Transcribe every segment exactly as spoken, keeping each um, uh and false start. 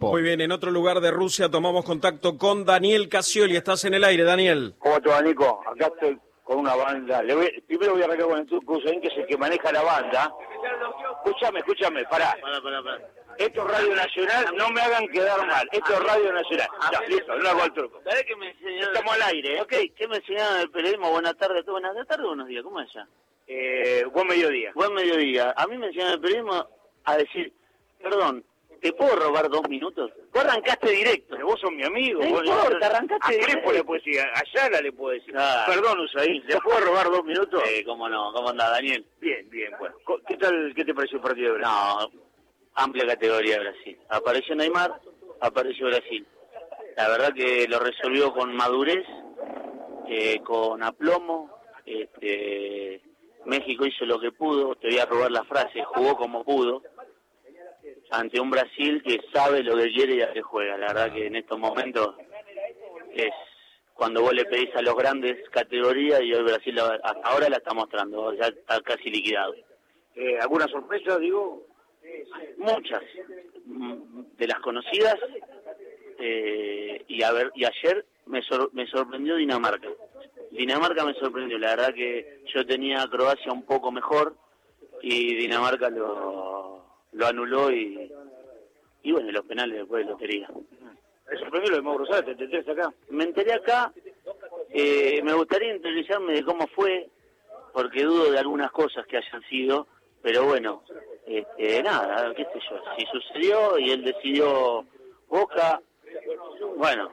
Crespo. Muy bien, en otro lugar de Rusia tomamos contacto con Daniel Casioli. Estás en el aire, Daniel. ¿Cómo te va, Nico? Acá estoy con una banda. Le voy, primero voy a arrancar con el Turco Hussein, que es el que maneja la banda. Escúchame, escúchame, pará. Pará, pará, pará. Esto es Radio Nacional, no me hagan quedar mal. Esto es Radio Nacional. Ya, listo, no hago al Turco. ¿Sabés qué me enseñaron? Estamos al aire, ¿eh? Ok, ¿qué me enseñaron en el periodismo? Buenas tardes, buenas tardes, buenos días, ¿cómo es ya? Eh, buen mediodía. Buen mediodía. A mí me enseñaron en el periodismo a decir, perdón, ¿te puedo robar dos minutos? Vos arrancaste directo. Pero vos sos mi amigo. No vos, importa, arrancaste A directo. Crespo le puedo decir, a Ayala le puedo decir. Claro. Perdón, Usain, ¿le puedo robar dos minutos? Eh, cómo no, ¿cómo anda, Daniel? Bien, bien, bueno. ¿Qué tal, qué te pareció el partido de Brasil? No, amplia categoría Brasil. Apareció Neymar, apareció Brasil. La verdad que lo resolvió con madurez, eh, con aplomo. Este, México hizo lo que pudo, te voy a robar la frase, jugó como pudo, ante un Brasil que sabe lo que quiere y a qué juega. La verdad que en estos momentos es cuando vos le pedís a los grandes categorías y hoy Brasil la- hasta ahora la está mostrando, ya está casi liquidado. Eh, ¿Alguna sorpresa, digo? Muchas mm, de las conocidas, eh, y a ver, y ayer me, sor- me sorprendió Dinamarca. Dinamarca me sorprendió, la verdad que yo tenía a Croacia un poco mejor y Dinamarca lo, lo anuló y, y bueno, los penales después de lotería. Me sorprendió lo de Mauro Sala, ¿te enteraste acá? Me enteré acá, eh, me gustaría interiorizarme de cómo fue, porque dudo de algunas cosas que hayan sido, pero bueno, este, nada, qué sé yo, si sucedió y él decidió Boca, bueno,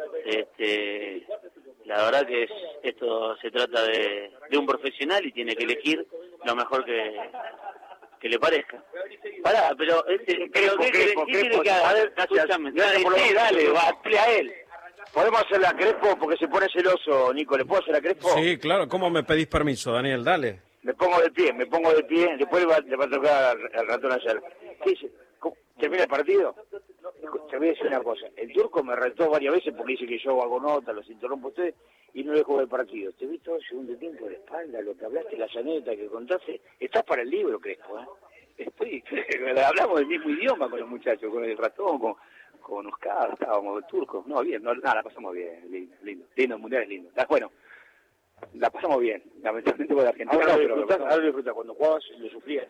este, la verdad que es, esto se trata de, de un profesional y tiene que elegir lo mejor que, que le parezca. Pará, pero, este, pero ¿qué, qué, Crespo, qué quiere Crespo, que haga? A ver, gracias. escúchame, Gracias por lo- sí, dale, batele a él. ¿Podemos hacerle a Crespo porque se pone celoso, Nico? ¿Le puedo hacer a Crespo? Sí, claro. ¿Cómo me pedís permiso, Daniel? Dale. Me pongo de pie, me pongo de pie, después le va, le va a tocar al, al ratón ayer. ¿Qué dice? ¿Cómo? ¿Termina el partido? Te voy a decir una cosa, el Turco me retó varias veces porque dice que yo hago nota, los interrumpo a ustedes y no dejo el partido. Te vi todo el segundo tiempo de espalda, lo que hablaste, la llaneta que contaste, estás para el libro, Crespo, ¿eh? Estoy, hablamos del mismo idioma con los muchachos, con el ratón, con, con Oscar, estábamos turcos. No, bien, no, nada, la pasamos bien, lindo, lindo, lindo, el mundial es lindo. La, bueno, la pasamos bien, lamentablemente con la Argentina. Ahora no, lo pero disfrutás, lo ahora lo disfrutás, cuando jugabas lo sufrías.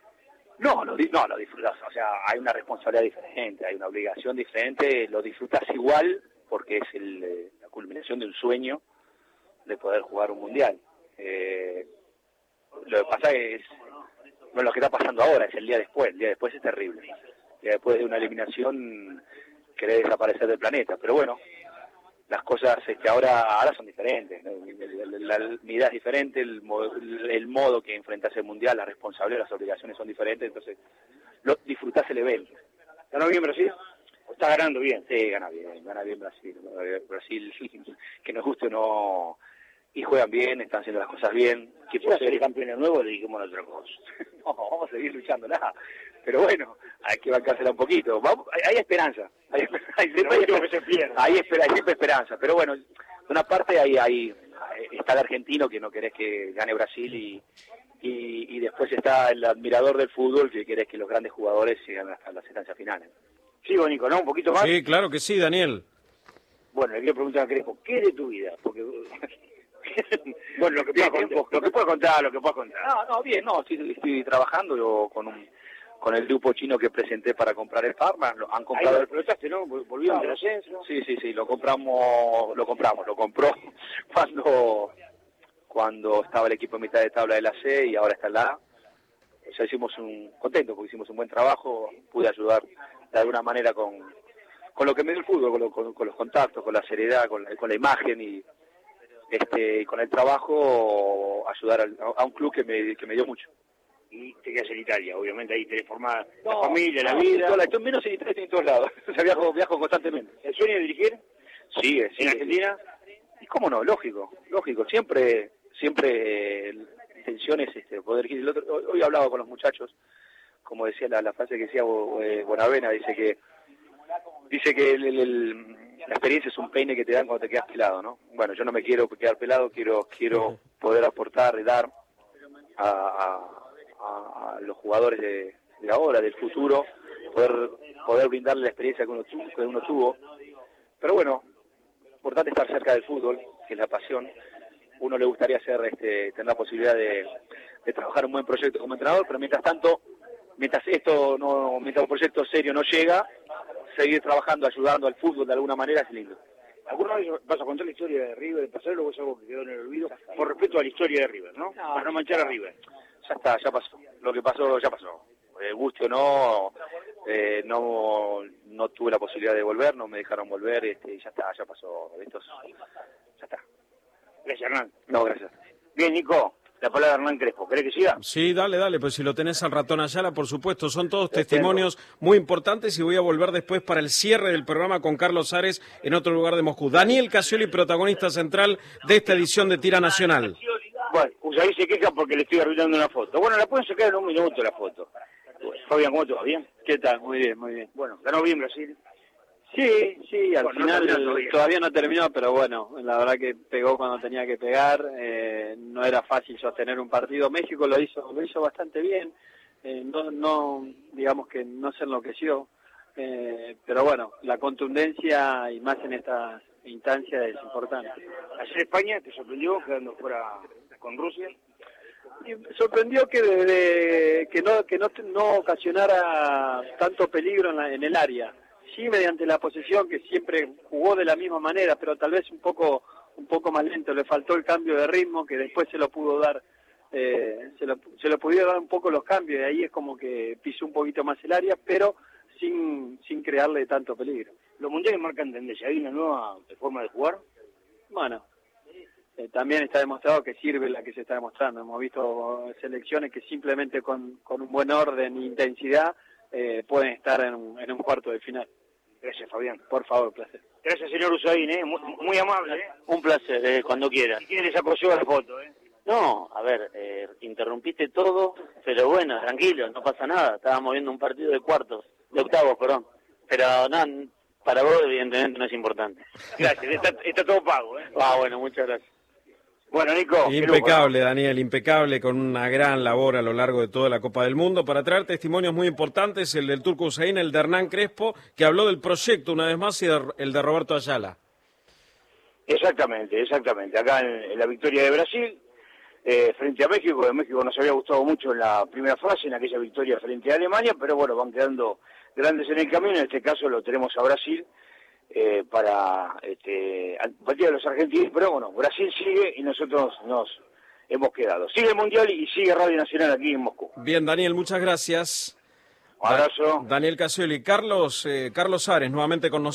No, lo, di- no, lo disfrutas, o sea, hay una responsabilidad diferente, hay una obligación diferente, lo disfrutas igual porque es el, eh, la culminación de un sueño de poder jugar un mundial. Eh, lo que pasa es, no es lo que está pasando ahora, es el día después, el día después es terrible. El día después de una eliminación querés desaparecer del planeta, pero bueno, las cosas este, ahora ahora son diferentes, ¿no? La, la mirada es diferente, el, mo- el modo que enfrentas el mundial, la responsabilidad, las obligaciones son diferentes, entonces lo, disfrutás el evento. ¿Ganó bien Brasil? ¿O está ganando bien? Sí, gana bien, gana bien Brasil. Brasil, que nos guste o no, y juegan bien, están haciendo las cosas bien. Si fuera a ser campeones nuevos, le dijimos otra cosa. No, vamos a seguir luchando, nada. Pero bueno, hay que bancársela un poquito. Vamos, hay, hay esperanza. Hay, hay, siempre, hay, último que se pierde. hay, esper- hay siempre esperanza. Pero bueno, de una parte hay, hay, está el argentino que no querés que gane Brasil y, y, y después está el admirador del fútbol que querés que los grandes jugadores lleguen hasta las instancias finales. Sigo, Nico, ¿no? Un poquito más. Sí, claro que sí, Daniel. Bueno, le quiero preguntar a Crespo, ¿qué es de tu vida? Porque... bueno, lo que puedas contar, lo que puedas contar, lo que puedas contar. No, no, bien, no, estoy, estoy trabajando yo con un con el grupo chino que presenté para comprar el Parma, lo han Ahí comprado lo el explotaste, ¿no? Volvieron del ascenso. Sí, sí, sí, lo compramos, lo compramos, lo compró cuando cuando estaba el equipo en mitad de tabla de la C y ahora está en la A. O sea, hicimos un contento porque hicimos un buen trabajo, pude ayudar de alguna manera con con lo que me dio el fútbol, con, lo- con- con los contactos, con la seriedad, con la, con la imagen y este con el trabajo ayudar al- a, a un club que me que me dio mucho. Y te quedas en Italia, obviamente, ahí tenés formada la No, familia, la no, vida. toda la- estoy menos en Italia, estoy en todos lados. O sea, viajo, viajo constantemente. ¿El sueño de dirigir Sigue, en sigue. Argentina? Y cómo no, lógico, lógico. Siempre, siempre eh, intenciones este, poder dirigir. El otro, hoy, hoy hablaba con los muchachos, como decía la, la frase que decía eh, Bonavena, dice que dice que el- el- el- la experiencia es un peine que te dan cuando te quedas pelado, ¿no? Bueno, yo no me quiero quedar pelado, quiero quiero poder aportar y dar a, a- a- a los jugadores de, de ahora, del futuro, poder poder brindarle la experiencia que uno, tu, que uno tuvo. Pero bueno, importante estar cerca del fútbol, que es la pasión. Uno le gustaría hacer, este, tener la posibilidad de, de trabajar un buen proyecto como entrenador, pero mientras tanto, mientras esto no, mientras un proyecto serio no llega, seguir trabajando, ayudando al fútbol de alguna manera es lindo. ¿Alguna vez vas a contar la historia de River, de Pasarelo, o es algo que quedó en el olvido? Por respeto a la historia de River, ¿no? No, Para no manchar a River. Ya está, ya pasó. Lo que pasó, ya pasó. Eh, guste o no, eh, no, no tuve la posibilidad de volver, no me dejaron volver, este, y ya está, ya pasó. Esto es, ya está. Gracias, Hernán. No, gracias. Bien, Nico, la palabra de Hernán Crespo. ¿Querés que siga? Sí, dale, dale, pues si lo tenés al ratón Ayala, por supuesto, son todos testimonios muy importantes y voy a volver después para el cierre del programa con Carlos Ares en otro lugar de Moscú. Daniel Casioli, protagonista central de esta edición de Tira Nacional. Bueno, Usaí se queja porque le estoy arruinando una foto. Bueno, la pueden sacar en un minuto la foto. Fabián, ¿cómo te va? ¿Bien? ¿Qué tal? Muy bien, muy bien. Bueno, ganó bien Brasil. Sí, sí, al Bueno, final no terminó todavía. todavía no terminó, pero bueno, la verdad que pegó cuando tenía que pegar, eh, no era fácil sostener un partido. México lo hizo, lo hizo bastante bien, eh, no, no, digamos que no se enloqueció, eh, pero bueno, la contundencia y más en estas instancias es importante. Ayer España te sorprendió quedando fuera con Rusia. Y me sorprendió que desde que no que no, no ocasionara tanto peligro en, la, en el área. Sí, mediante la posesión, que siempre jugó de la misma manera, pero tal vez un poco un poco más lento, le faltó el cambio de ritmo, que después se lo pudo dar, eh, se lo se lo pudieron dar un poco los cambios, y ahí es como que pisó un poquito más el área, pero sin sin crearle tanto peligro. Los mundiales marcan tendencia, ¿hay una nueva forma de jugar? Bueno, eh, también está demostrado que sirve la que se está demostrando. Hemos visto selecciones que simplemente con, con un buen orden e intensidad eh, pueden estar en un, en un cuarto de final. Gracias, Fabián. Por favor, placer. Gracias, señor Usain, ¿eh? Muy, muy amable, ¿eh? Un placer, eh, cuando quieran. Si quieren les apoyo la foto, ¿eh? No, a ver, eh, interrumpiste todo, pero bueno, tranquilo, no pasa nada. Estábamos viendo un partido de cuartos, de octavos, perdón. Pero no, para vos evidentemente no es importante. Gracias, está, está todo pago, ¿eh? Ah, bueno, muchas gracias. Bueno, Nico. Impecable, Daniel, impecable, con una gran labor a lo largo de toda la Copa del Mundo para traer testimonios muy importantes, el del Turco Usain, el de Hernán Crespo, que habló del proyecto una vez más, y el de Roberto Ayala. Exactamente, exactamente. Acá en, en la victoria de Brasil, eh, frente a México, que México nos había gustado mucho en la primera fase, en aquella victoria frente a Alemania, pero bueno, van quedando grandes en el camino, en este caso lo tenemos a Brasil, Eh, para este, antipatía de los argentinos, pero bueno, Brasil sigue y nosotros nos hemos quedado. Sigue el Mundial y sigue Radio Nacional aquí en Moscú. Bien, Daniel, muchas gracias. Un abrazo. Daniel Casioli. Carlos, eh, Carlos Ares, nuevamente con nosotros.